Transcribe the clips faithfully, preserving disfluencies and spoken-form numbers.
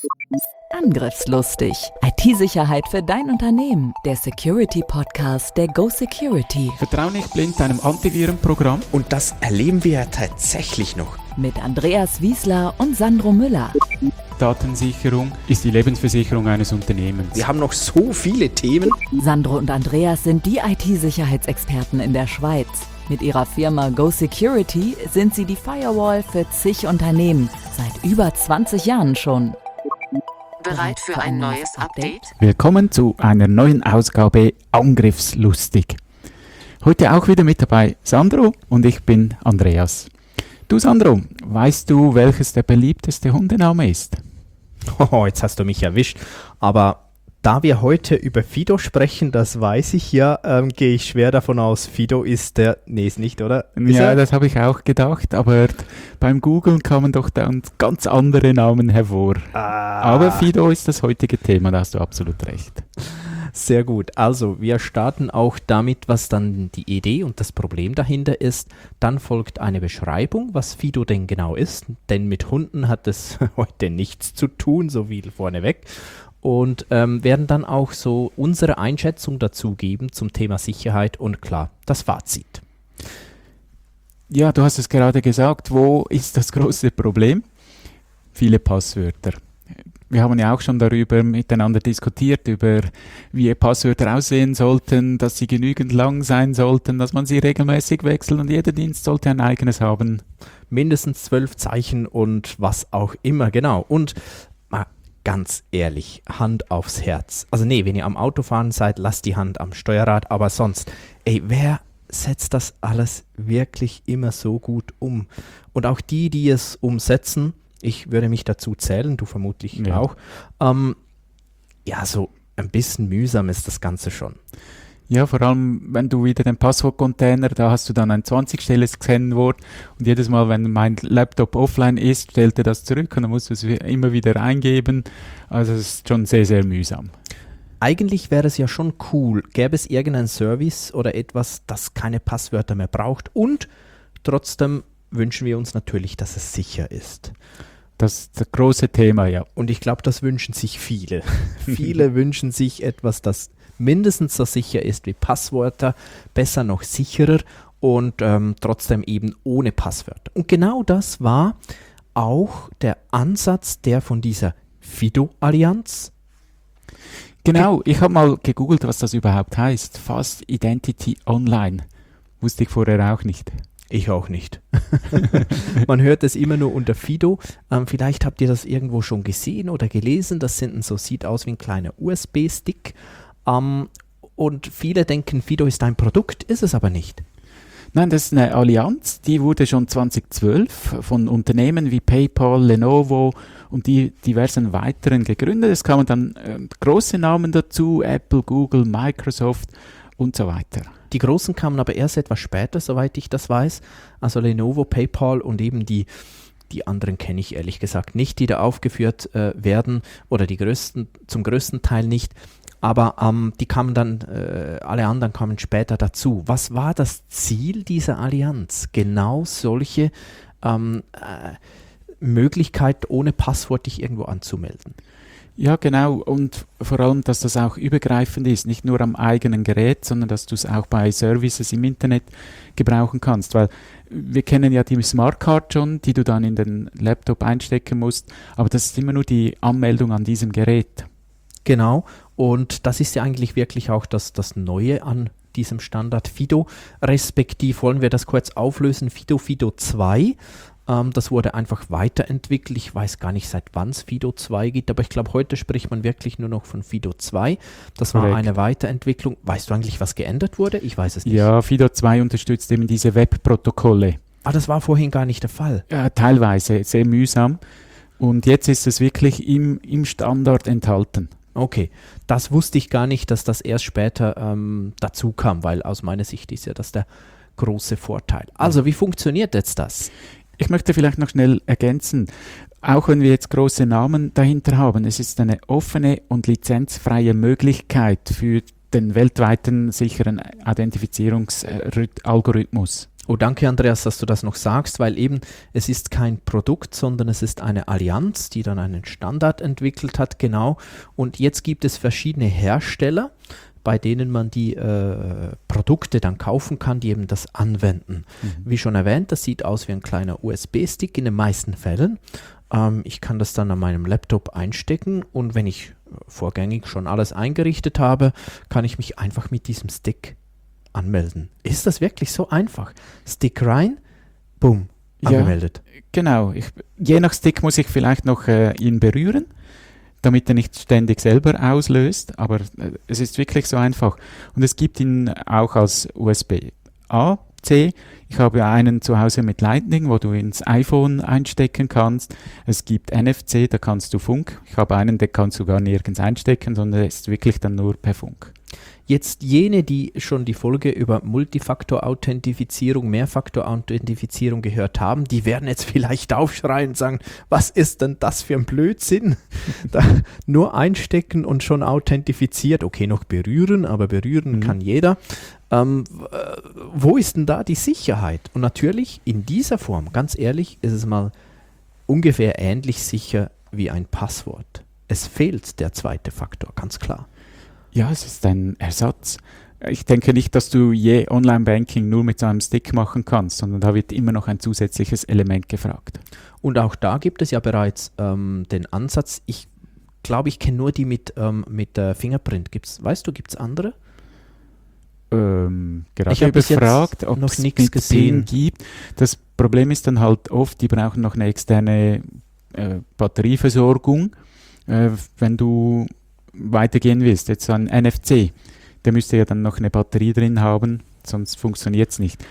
Angriffslustig. I T-Sicherheit für dein Unternehmen. Der Security-Podcast der Go Security. Vertrau nicht blind deinem Antivirenprogramm. Und das erleben wir ja tatsächlich noch. Mit Andreas Wiesler und Sandro Müller. Datensicherung ist die Lebensversicherung eines Unternehmens. Wir haben noch so viele Themen. Sandro und Andreas sind die I T-Sicherheitsexperten in der Schweiz. Mit ihrer Firma Go Security sind sie die Firewall für zig Unternehmen. Seit über zwanzig Jahren schon. Bereit für ein neues Update? Willkommen zu einer neuen Ausgabe Angriffslustig. Heute auch wieder mit dabei Sandro und ich bin Andreas. Du Sandro, weißt du, welches der beliebteste Hundename ist? Oh, jetzt hast du mich erwischt. Aber da wir heute über Fido sprechen, das weiß ich ja, ähm, gehe ich schwer davon aus, Fido ist der, nee, ist nicht, oder? Ist ja, er? Das habe ich auch gedacht, aber beim Googlen kamen doch dann ganz andere Namen hervor. Ah. Aber Fido ist das heutige Thema, da hast du absolut recht. Sehr gut. Also wir starten auch damit, was dann die Idee und das Problem dahinter ist. Dann folgt eine Beschreibung, was Fido denn genau ist. Denn mit Hunden hat es heute nichts zu tun, so viel vorneweg. Und ähm, werden dann auch so unsere Einschätzung dazu geben zum Thema Sicherheit und klar, das Fazit. Ja, du hast es gerade gesagt, wo ist das große Problem? Viele Passwörter. Wir haben ja auch schon darüber miteinander diskutiert, über wie Passwörter aussehen sollten, dass sie genügend lang sein sollten, dass man sie regelmäßig wechselt und jeder Dienst sollte ein eigenes haben. Mindestens zwölf Zeichen und was auch immer, genau. Und mal ganz ehrlich, Hand aufs Herz. Also nee, wenn ihr am Autofahren seid, lasst die Hand am Steuerrad, aber sonst, ey, wer setzt das alles wirklich immer so gut um? Und auch die, die es umsetzen, ich würde mich dazu zählen, du vermutlich ja. auch. Ähm, ja, so ein bisschen mühsam ist das Ganze schon. Ja, vor allem, wenn du wieder den Passwortcontainer, da hast du dann ein zwanzig-stelliges Kennwort und jedes Mal, wenn mein Laptop offline ist, stellt er das zurück und dann musst du es immer wieder eingeben. Also es ist schon sehr, sehr mühsam. Eigentlich wäre es ja schon cool, gäbe es irgendeinen Service oder etwas, das keine Passwörter mehr braucht und trotzdem wünschen wir uns natürlich, dass es sicher ist. Das ist das große Thema, ja. Und ich glaube, das wünschen sich viele. Viele wünschen sich etwas, das mindestens so sicher ist wie Passwörter, besser noch sicherer und ähm, trotzdem eben ohne Passwörter. Und genau das war auch der Ansatz der von dieser Fido-Allianz. Genau, ich habe mal gegoogelt, was das überhaupt heißt. Fast Identity Online. Wusste ich vorher auch nicht. Ich auch nicht. Man hört es immer nur unter Fido. Ähm, vielleicht habt ihr das irgendwo schon gesehen oder gelesen. Das sind so, sieht aus wie ein kleiner U S B-Stick. Ähm, und viele denken, Fido ist ein Produkt, ist es aber nicht. Nein, das ist eine Allianz, die wurde schon zweitausendzwölf von Unternehmen wie PayPal, Lenovo und die diversen weiteren gegründet. Es kamen dann äh, große Namen dazu, Apple, Google, Microsoft und so weiter. Die großen kamen aber erst etwas später, soweit ich das weiß. Also Lenovo, PayPal und eben die, die anderen kenne ich ehrlich gesagt nicht, die da aufgeführt äh, werden oder die größten, zum größten Teil nicht. Aber ähm, die kamen dann, äh, alle anderen kamen später dazu. Was war das Ziel dieser Allianz? Genau solche ähm, äh, Möglichkeit, ohne Passwort dich irgendwo anzumelden. Ja, genau. Und vor allem, dass das auch übergreifend ist, nicht nur am eigenen Gerät, sondern dass du es auch bei Services im Internet gebrauchen kannst. Weil wir kennen ja die Smartcard schon, die du dann in den Laptop einstecken musst, aber das ist immer nur die Anmeldung an diesem Gerät. Genau. Und das ist ja eigentlich wirklich auch das, das Neue an diesem Standard Fido. Respektiv wollen wir das kurz auflösen. Fido, Fido zwei. Ähm, das wurde einfach weiterentwickelt. Ich weiß gar nicht, seit wann es Fido zwei gibt, aber ich glaube, heute spricht man wirklich nur noch von Fido zwei. Das war Korrekt. eine Weiterentwicklung. Weißt du eigentlich, was geändert wurde? Ich weiß es nicht. Ja, Fido zwei unterstützt eben diese Webprotokolle. Ah, das war vorhin gar nicht der Fall. Ja, teilweise sehr mühsam. Und jetzt ist es wirklich im, im Standard enthalten. Okay, das wusste ich gar nicht, dass das erst später ähm, dazu kam, weil aus meiner Sicht ist ja das der große Vorteil. Also, wie funktioniert jetzt das? Ich möchte vielleicht noch schnell ergänzen, auch wenn wir jetzt große Namen dahinter haben, es ist eine offene und lizenzfreie Möglichkeit für den weltweiten sicheren Identifizierungsalgorithmus. Oh, danke Andreas, dass du das noch sagst, weil eben es ist kein Produkt, sondern es ist eine Allianz, die dann einen Standard entwickelt hat, genau. Und jetzt gibt es verschiedene Hersteller, bei denen man die äh, Produkte dann kaufen kann, die eben das anwenden. Mhm. Wie schon erwähnt, das sieht aus wie ein kleiner U S B-Stick in den meisten Fällen. Ähm, ich kann das dann an meinem Laptop einstecken und wenn ich vorgängig schon alles eingerichtet habe, kann ich mich einfach mit diesem Stick anmelden. Ist das wirklich so einfach? Stick rein, boom, angemeldet. Ja, genau. Ich, je nach Stick muss ich vielleicht noch äh, ihn berühren, damit er nicht ständig selber auslöst, aber äh, es ist wirklich so einfach. Und es gibt ihn auch als U S B A, C. Ich habe einen zu Hause mit Lightning, wo du ins iPhone einstecken kannst. Es gibt N F C, da kannst du Funk. Ich habe einen, den kannst du gar nirgends einstecken, sondern er ist wirklich dann nur per Funk. Jetzt jene, die schon die Folge über Multifaktor-Authentifizierung, Mehrfaktor-Authentifizierung gehört haben, die werden jetzt vielleicht aufschreien und sagen, was ist denn das für ein Blödsinn? Da nur einstecken und schon authentifiziert. Okay, noch berühren, aber berühren mhm. kann jeder. Ähm, äh, wo ist denn da die Sicherheit? Und natürlich in dieser Form, ganz ehrlich, ist es mal ungefähr ähnlich sicher wie ein Passwort. Es fehlt der zweite Faktor, ganz klar. Ja, es ist ein Ersatz. Ich denke nicht, dass du je Online-Banking nur mit so einem Stick machen kannst, sondern da wird immer noch ein zusätzliches Element gefragt. Und auch da gibt es ja bereits ähm, den Ansatz, ich glaube, ich kenne nur die mit, ähm, mit äh, Fingerprint. Gibt's, weißt du, gibt es andere? Ähm, gerade ich habe gefragt, ob noch es nichts gesehen PIN gibt. Das Problem ist dann halt oft, die brauchen noch eine externe äh, Batterieversorgung, äh, wenn du weitergehen willst. Jetzt so ein N F C, der müsste ja dann noch eine Batterie drin haben, sonst funktioniert es nicht.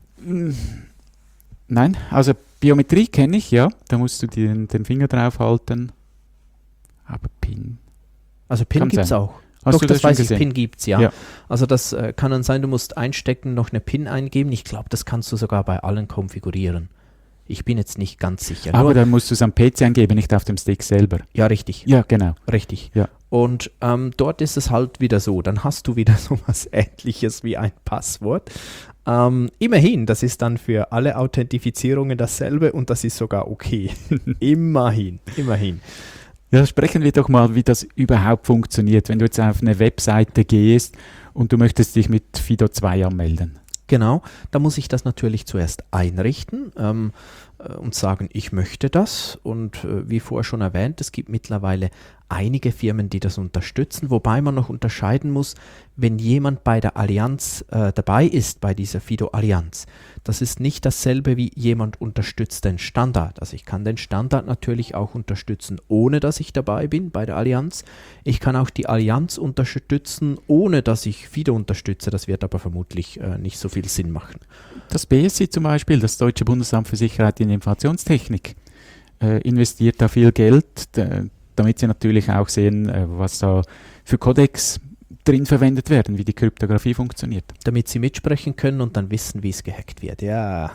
Nein, also Biometrie kenne ich, ja, da musst du den, den Finger drauf halten, aber PIN. Also PIN gibt es auch. Hast Doch, du das, das weiß schon ich, gesehen? PIN gibt es, ja. ja. Also das äh, kann dann sein, du musst einstecken, noch eine PIN eingeben. Ich glaube, das kannst du sogar bei allen konfigurieren. Ich bin jetzt nicht ganz sicher. Aber Nur, dann musst du es am P C eingeben, nicht auf dem Stick selber. ja, richtig. Ja, genau. Richtig. Ja. Und ähm, dort ist es halt wieder so, dann hast du wieder so was Ähnliches wie ein Passwort. Ähm, immerhin, das ist dann für alle Authentifizierungen dasselbe und das ist sogar okay. immerhin, immerhin. Ja, sprechen wir doch mal, wie das überhaupt funktioniert, wenn du jetzt auf eine Webseite gehst und du möchtest dich mit Fido zwei anmelden. Genau, da muss ich das natürlich zuerst einrichten ähm, äh, und sagen, ich möchte das. Und äh, wie vorher schon erwähnt, es gibt mittlerweile einige Firmen, die das unterstützen, wobei man noch unterscheiden muss, wenn jemand bei der Allianz äh, dabei ist, bei dieser Fido-Allianz, das ist nicht dasselbe wie jemand unterstützt den Standard. Also ich kann den Standard natürlich auch unterstützen, ohne dass ich dabei bin bei der Allianz. Ich kann auch die Allianz unterstützen, ohne dass ich Fido unterstütze. Das wird aber vermutlich äh, nicht so viel Sinn machen. Das B S I zum Beispiel, das Deutsche Bundesamt für Sicherheit in Informationstechnik, äh, investiert da viel Geld, d- damit sie natürlich auch sehen, äh, was da für Codecs drin verwendet werden, wie die Kryptographie funktioniert. Damit sie mitsprechen können und dann wissen, wie es gehackt wird. Ja,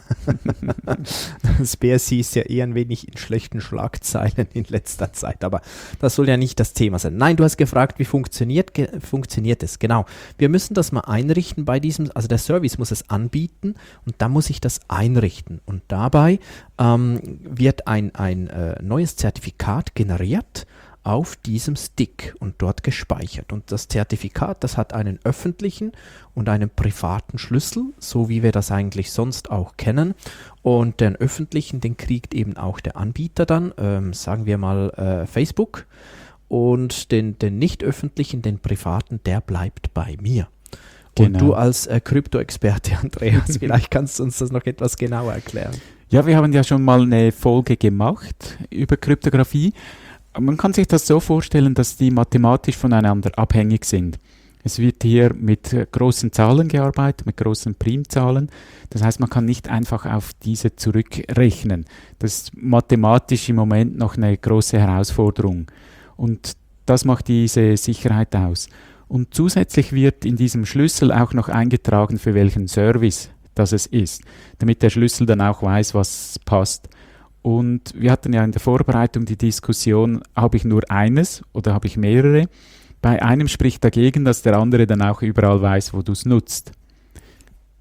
das B S I ist ja eher ein wenig in schlechten Schlagzeilen in letzter Zeit, aber das soll ja nicht das Thema sein. Nein, du hast gefragt, wie funktioniert, ge- funktioniert es? Genau, wir müssen das mal einrichten bei diesem, also der Service muss es anbieten und dann muss ich das einrichten und dabei ähm, wird ein, ein äh, neues Zertifikat generiert auf diesem Stick und dort gespeichert. Und das Zertifikat, das hat einen öffentlichen und einen privaten Schlüssel, so wie wir das eigentlich sonst auch kennen. Und den öffentlichen, den kriegt eben auch der Anbieter dann, ähm, sagen wir mal äh, Facebook. Und den, den nicht öffentlichen, den privaten, der bleibt bei mir. Genau. Und du als äh, Krypto-Experte, Andreas, vielleicht kannst du uns das noch etwas genauer erklären. Ja, wir haben ja schon mal eine Folge gemacht über Kryptographie. Man kann sich das so vorstellen, dass die mathematisch voneinander abhängig sind. Es wird hier mit großen Zahlen gearbeitet, mit großen Primzahlen. Das heißt, man kann nicht einfach auf diese zurückrechnen. Das ist mathematisch im Moment noch eine große Herausforderung. Und das macht diese Sicherheit aus. Und zusätzlich wird in diesem Schlüssel auch noch eingetragen, für welchen Service das es ist, damit der Schlüssel dann auch weiß, was passt. Und wir hatten ja in der Vorbereitung die Diskussion, habe ich nur eines oder habe ich mehrere? Bei einem spricht dagegen, dass der andere dann auch überall weiß, wo du es nutzt.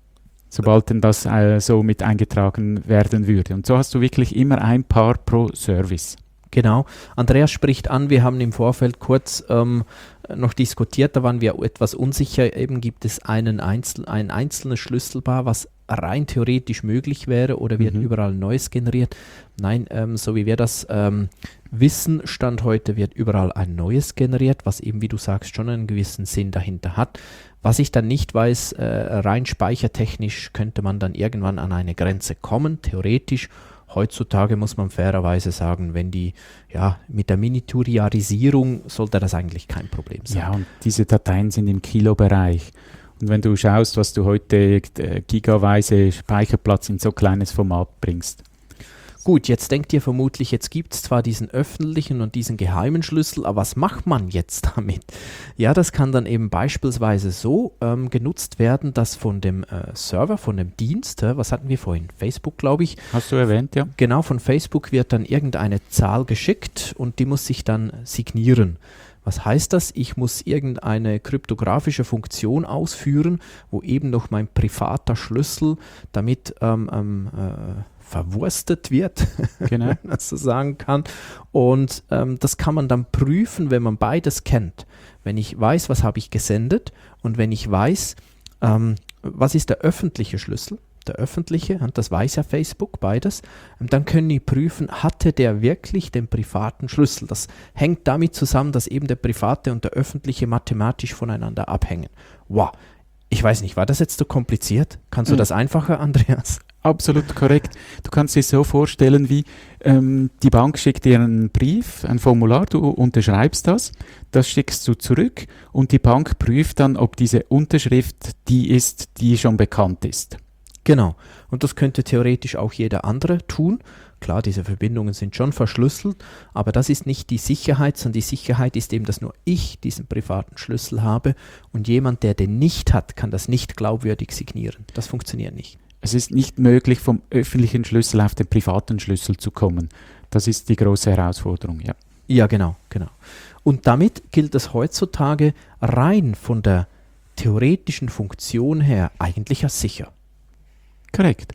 sobald denn das äh, so mit eingetragen werden würde. Und so hast du wirklich immer ein Paar pro Service. Genau. Andreas spricht an, wir haben im Vorfeld kurz ähm, noch diskutiert, da waren wir etwas unsicher, eben gibt es einen Einzel ein einzelnes Schlüsselpaar, was rein theoretisch möglich wäre oder wird Mhm. überall Neues generiert. Nein, ähm, so wie wir das ähm, wissen, Stand heute wird überall ein Neues generiert, was eben, wie du sagst, schon einen gewissen Sinn dahinter hat. Was ich dann nicht weiß, äh, rein speichertechnisch könnte man dann irgendwann an eine Grenze kommen, theoretisch. Heutzutage muss man fairerweise sagen, wenn die, ja, mit der Miniaturisierung sollte das eigentlich kein Problem sein. Ja, und diese Dateien sind im Kilobereich. Und wenn du schaust, was du heute äh, gigaweise Speicherplatz in so kleines Format bringst. Gut, jetzt denkt ihr vermutlich, jetzt gibt es zwar diesen öffentlichen und diesen geheimen Schlüssel, aber was macht man jetzt damit? Ja, das kann dann eben beispielsweise so ähm, genutzt werden, dass von dem äh, Server, von dem Dienst, äh, was hatten wir vorhin, Facebook glaube ich, Hast du erwähnt, ja? genau, von Facebook wird dann irgendeine Zahl geschickt und die muss sich dann signieren. Was heißt das? Ich muss irgendeine kryptografische Funktion ausführen, wo eben noch mein privater Schlüssel damit ähm, ähm, äh, verwurstet wird, Genau. wenn man das so sagen kann. Und ähm, das kann man dann prüfen, wenn man beides kennt. Wenn ich weiß, was habe ich gesendet und wenn ich weiß, ähm, was ist der öffentliche Schlüssel, der öffentliche, und das weiß ja Facebook, beides, und dann können die prüfen, hatte der wirklich den privaten Schlüssel. Das hängt damit zusammen, dass eben der private und der öffentliche mathematisch voneinander abhängen. Wow, ich weiß nicht, war das jetzt so kompliziert? Kannst du Mhm. das einfacher, Andreas? Absolut korrekt. Du kannst dir so vorstellen, wie ähm, die Bank schickt dir einen Brief, ein Formular, du unterschreibst das, das schickst du zurück und die Bank prüft dann, ob diese Unterschrift die ist, die schon bekannt ist. Genau. Und das könnte theoretisch auch jeder andere tun. Klar, diese Verbindungen sind schon verschlüsselt, aber das ist nicht die Sicherheit, sondern die Sicherheit ist eben, dass nur ich diesen privaten Schlüssel habe und jemand, der den nicht hat, kann das nicht glaubwürdig signieren. Das funktioniert nicht. Es ist nicht möglich, vom öffentlichen Schlüssel auf den privaten Schlüssel zu kommen. Das ist die große Herausforderung, ja. Ja, genau, genau. Und damit gilt es heutzutage rein von der theoretischen Funktion her eigentlich als sicher. Korrekt.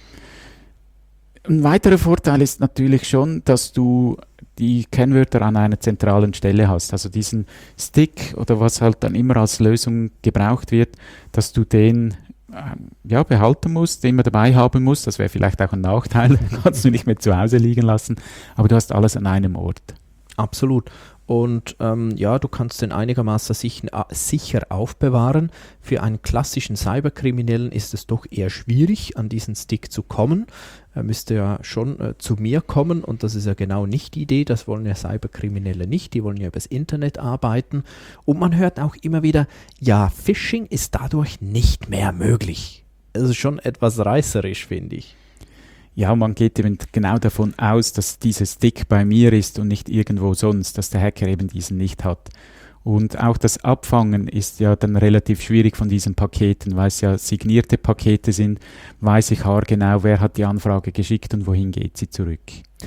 Ein weiterer Vorteil ist natürlich schon, dass du die Kennwörter an einer zentralen Stelle hast. Also diesen Stick oder was halt dann immer als Lösung gebraucht wird, dass du den ähm, ja, behalten musst, immer dabei haben musst. Das wäre vielleicht auch ein Nachteil, kannst du nicht mehr zu Hause liegen lassen, aber du hast alles an einem Ort. Absolut. Und ähm, ja, du kannst den einigermaßen sicher, sicher aufbewahren. Für einen klassischen Cyberkriminellen ist es doch eher schwierig, an diesen Stick zu kommen. Er müsste ja schon äh, zu mir kommen und das ist ja genau nicht die Idee. Das wollen ja Cyberkriminelle nicht. Die wollen ja übers Internet arbeiten. Und man hört auch immer wieder, ja, Phishing ist dadurch nicht mehr möglich. Das ist schon etwas reißerisch, finde ich. Ja, man geht eben genau davon aus, dass dieser Stick bei mir ist und nicht irgendwo sonst, dass der Hacker eben diesen nicht hat. Und auch das Abfangen ist ja dann relativ schwierig von diesen Paketen, weil es ja signierte Pakete sind, weiß ich haargenau, wer hat die Anfrage geschickt und wohin geht sie zurück.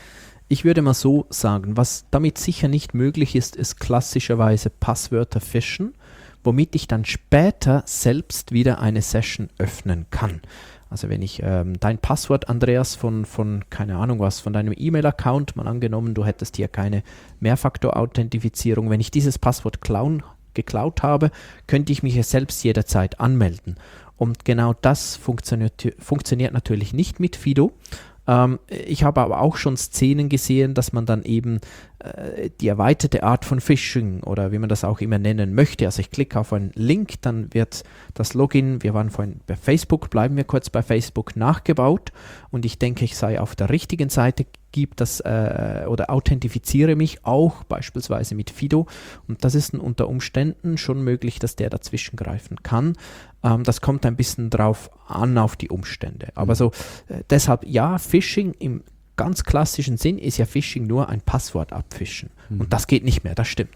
Ich würde mal so sagen, was damit sicher nicht möglich ist, ist klassischerweise Passwörter fischen, womit ich dann später selbst wieder eine Session öffnen kann. Also wenn ich ähm, dein Passwort, Andreas, von, von, keine Ahnung was, von deinem E-Mail-Account, mal angenommen, du hättest hier keine Mehrfaktor-Authentifizierung, wenn ich dieses Passwort klauen, geklaut habe, könnte ich mich ja selbst jederzeit anmelden. Und genau das funktioniert, funktioniert natürlich nicht mit Fido. Ähm, ich habe aber auch schon Szenen gesehen, dass man dann eben äh, die erweiterte Art von Phishing oder wie man das auch immer nennen möchte, also ich klicke auf einen Link, dann wird das Login, wir waren vorhin bei Facebook, bleiben wir kurz bei Facebook, nachgebaut und ich denke, ich sei auf der richtigen Seite, gibt das äh, oder authentifiziere mich auch beispielsweise mit Fido und das ist unter Umständen schon möglich, dass der dazwischen greifen kann. Ähm, das kommt ein bisschen drauf an auf die Umstände. Aber so äh, deshalb ja, Phishing im ganz klassischen Sinn ist ja Phishing nur ein Passwort abfischen Mhm. und das geht nicht mehr, das stimmt.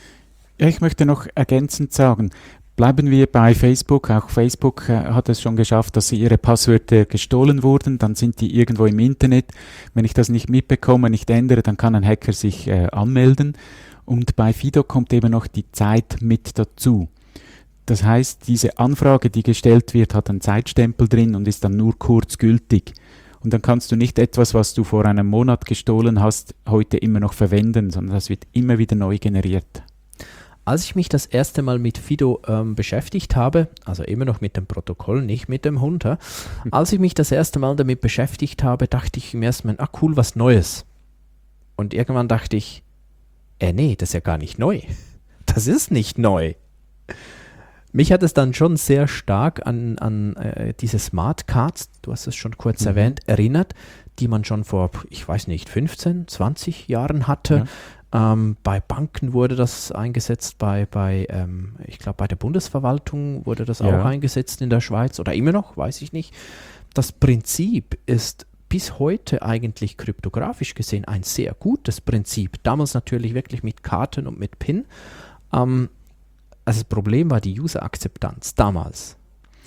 Ja, ich möchte noch ergänzend sagen, bleiben wir bei Facebook. Auch Facebook äh, hat es schon geschafft, dass ihre Passwörter gestohlen wurden. Dann sind die irgendwo im Internet. Wenn ich das nicht mitbekomme, nicht ändere, dann kann ein Hacker sich äh, anmelden. Und bei Fido kommt eben noch die Zeit mit dazu. Das heißt, diese Anfrage, die gestellt wird, hat einen Zeitstempel drin und ist dann nur kurz gültig. Und dann kannst du nicht etwas, was du vor einem Monat gestohlen hast, heute immer noch verwenden, sondern das wird immer wieder neu generiert. Als ich mich das erste Mal mit Fido ähm, beschäftigt habe, also immer noch mit dem Protokoll, nicht mit dem Hund, ja, als ich mich das erste Mal damit beschäftigt habe, dachte ich im ersten Mal, ah cool, was Neues. Und irgendwann dachte ich, äh nee, das ist ja gar nicht neu. Das ist nicht neu. Mich hat es dann schon sehr stark an, an äh, diese Smart Cards, du hast es schon kurz mhm. erwähnt, erinnert, die man schon vor, ich weiß nicht, fünfzehn, zwanzig Jahren hatte. Ja. Ähm, bei Banken wurde das eingesetzt, bei, bei ähm, ich glaube bei der Bundesverwaltung wurde das ja. auch eingesetzt in der Schweiz oder immer noch, weiß ich nicht. Das Prinzip ist bis heute eigentlich kryptografisch gesehen ein sehr gutes Prinzip. Damals natürlich wirklich mit Karten und mit PIN. Ähm, Also das Problem war die User-Akzeptanz damals.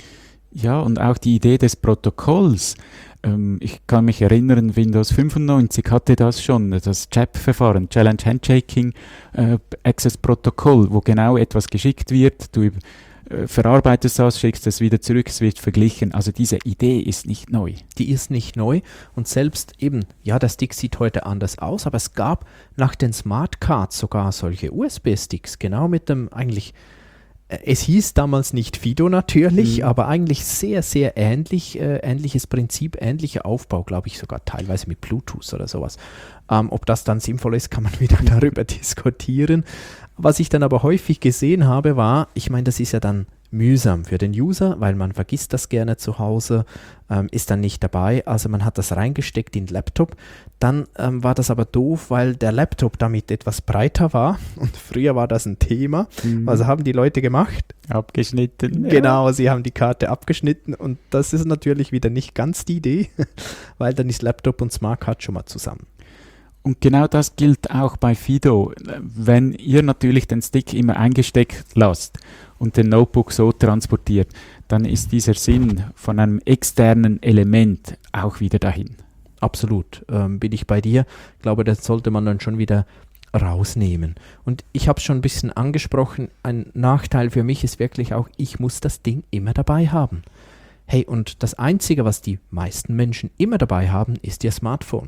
Ja, und auch die Idee des Protokolls. Ähm, ich kann mich erinnern, Windows fünfundneunzig hatte das schon, das C H A P-Verfahren, Challenge Handshaking äh, Access Protokoll, wo genau etwas geschickt wird, du äh, verarbeitest das, schickst es wieder zurück, es wird verglichen. Also diese Idee ist nicht neu. Die ist nicht neu und selbst eben, ja, der Stick sieht heute anders aus, aber es gab nach den Smart Cards sogar solche U S B-Sticks, genau mit dem eigentlich, äh, es hieß damals nicht Fido natürlich, mhm. aber eigentlich sehr, sehr ähnlich, äh, ähnliches Prinzip, ähnlicher Aufbau, glaube ich sogar teilweise mit Bluetooth oder sowas. Ähm, ob das dann sinnvoll ist, kann man wieder darüber diskutieren. Was ich dann aber häufig gesehen habe, war, ich meine, das ist ja dann mühsam für den User, weil man vergisst das gerne zu Hause, ähm, ist dann nicht dabei, also man hat das reingesteckt in den Laptop. Dann ähm, war das aber doof, weil der Laptop damit etwas breiter war und früher war das ein Thema. Mhm. Was haben die Leute gemacht? Abgeschnitten. Genau, ja. sie haben die Karte abgeschnitten und das ist natürlich wieder nicht ganz die Idee, weil dann ist Laptop und Smart Card schon mal zusammen. Und genau das gilt auch bei Fido. Wenn ihr natürlich den Stick immer eingesteckt lasst und den Notebook so transportiert, dann ist dieser Sinn von einem externen Element auch wieder dahin. Absolut, ähm, bin ich bei dir. Ich glaube, das sollte man dann schon wieder rausnehmen. Und ich habe es schon ein bisschen angesprochen, ein Nachteil für mich ist wirklich auch, ich muss das Ding immer dabei haben. Hey, und das Einzige, was die meisten Menschen immer dabei haben, ist ihr Smartphone.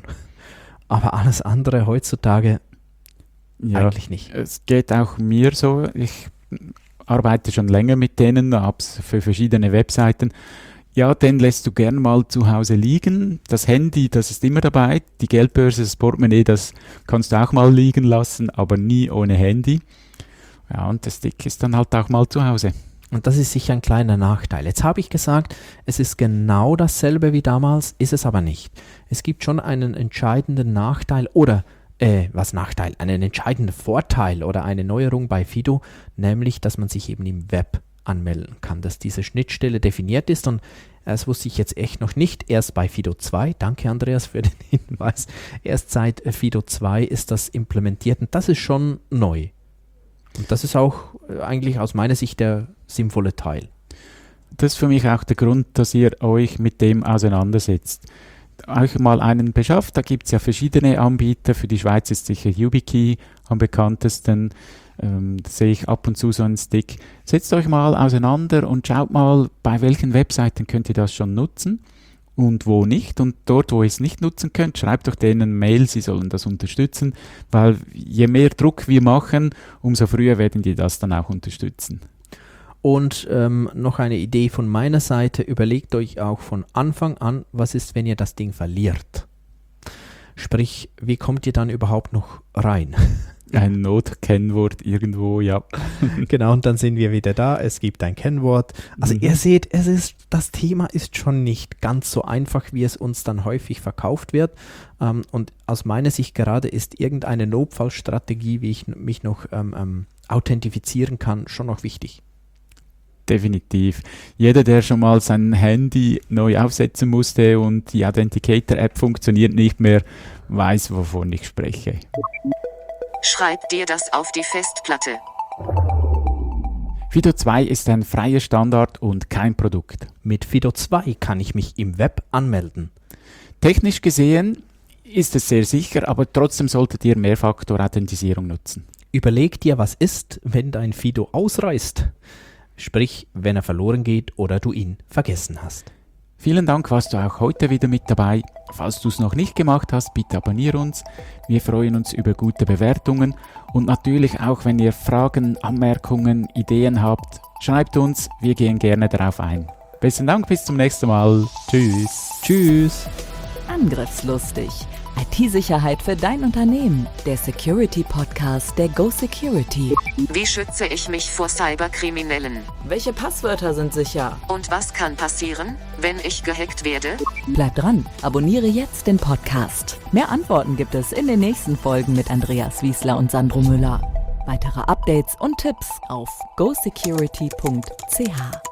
Aber alles andere heutzutage ja, eigentlich nicht. Es geht auch mir so. Ich arbeite schon länger mit denen, habe es für verschiedene Webseiten. Ja, den lässt du gern mal zu Hause liegen. Das Handy, das ist immer dabei. Die Geldbörse, das Portemonnaie, das kannst du auch mal liegen lassen, aber nie ohne Handy. Ja, und der Stick ist dann halt auch mal zu Hause. Und das ist sicher ein kleiner Nachteil. Jetzt habe ich gesagt, es ist genau dasselbe wie damals, ist es aber nicht. Es gibt schon einen entscheidenden Nachteil oder, äh, was Nachteil? Einen entscheidenden Vorteil oder eine Neuerung bei Fido, nämlich, dass man sich eben im Web anmelden kann, dass diese Schnittstelle definiert ist und das wusste ich jetzt echt noch nicht, erst bei Fido zwei, danke Andreas für den Hinweis, erst seit Fido zwei ist das implementiert und das ist schon neu. Und das ist auch eigentlich aus meiner Sicht der sinnvolle Teil. Das ist für mich auch der Grund, dass ihr euch mit dem auseinandersetzt. Euch mal einen beschafft, da gibt es ja verschiedene Anbieter. Für die Schweiz ist sicher YubiKey am bekanntesten. Ähm, da sehe ich ab und zu so einen Stick. Setzt euch mal auseinander und schaut mal, bei welchen Webseiten könnt ihr das schon nutzen und wo nicht. Und dort, wo ihr es nicht nutzen könnt, schreibt doch denen Mail, sie sollen das unterstützen, weil je mehr Druck wir machen, umso früher werden die das dann auch unterstützen. Und ähm, noch eine Idee von meiner Seite, überlegt euch auch von Anfang an, was ist, wenn ihr das Ding verliert? Sprich, wie kommt ihr dann überhaupt noch rein? Ein Notkennwort irgendwo, ja. Genau, und dann sind wir wieder da. Es gibt ein Kennwort. Also mhm. ihr seht, es ist, das Thema ist schon nicht ganz so einfach, wie es uns dann häufig verkauft wird. Ähm, und aus meiner Sicht gerade ist irgendeine Notfallstrategie, wie ich mich noch ähm, ähm, authentifizieren kann, schon noch wichtig. Definitiv. Jeder, der schon mal sein Handy neu aufsetzen musste und die Authenticator-App funktioniert nicht mehr, weiß, wovon ich spreche. Schreib dir das auf die Festplatte. Fido zwei ist ein freier Standard und kein Produkt. Mit Fido zwei kann ich mich im Web anmelden. Technisch gesehen ist es sehr sicher, aber trotzdem solltet ihr Mehrfaktor-Authentisierung nutzen. Überleg dir, was ist, wenn dein Fido ausreißt. sprich, wenn er verloren geht oder du ihn vergessen hast. Vielen Dank, warst du auch heute wieder mit dabei. Falls du es noch nicht gemacht hast, bitte abonniere uns. Wir freuen uns über gute Bewertungen und natürlich auch, wenn ihr Fragen, Anmerkungen, Ideen habt, schreibt uns, wir gehen gerne darauf ein. Besten Dank, bis zum nächsten Mal. Tschüss. Tschüss. Angriffslustig. I T-Sicherheit für dein Unternehmen. Der Security-Podcast der Go Security. Wie schütze ich mich vor Cyberkriminellen? Welche Passwörter sind sicher? Und was kann passieren, wenn ich gehackt werde? Bleib dran, abonniere jetzt den Podcast. Mehr Antworten gibt es in den nächsten Folgen mit Andreas Wiesler und Sandro Müller. Weitere Updates und Tipps auf go security punkt c h.